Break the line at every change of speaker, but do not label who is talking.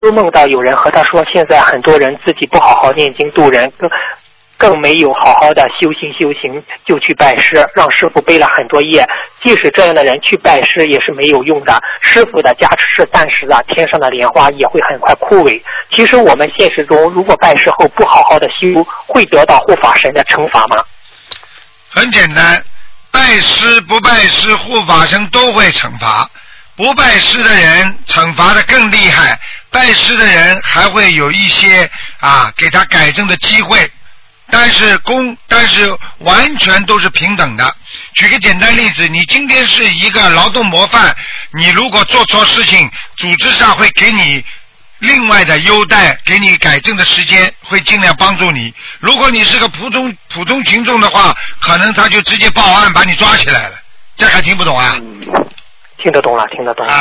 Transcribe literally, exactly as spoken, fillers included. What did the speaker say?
都梦到有人和他说，现在很多人自己不好好念经度人，更更没有好好的修行修行，就去拜师，让师傅背了很多业。即使这样的人去拜师也是没有用的，师傅的加持是暂时的，天上的莲花也会很快枯萎。其实我们现实中如果拜师后不好好的修，会得到护法神的惩罚吗？
很简单，拜师不拜师，护法神都会惩罚。不拜师的人惩罚的更厉害，拜师的人还会有一些啊给他改正的机会，但是公但是完全都是平等的。举个简单例子，你今天是一个劳动模范，你如果做错事情，组织上会给你另外的优待，给你改正的时间，会尽量帮助你。如果你是个普通普通群众的话，可能他就直接报案把你抓起来了。这还听不懂啊？
嗯，听得懂了，听得懂了。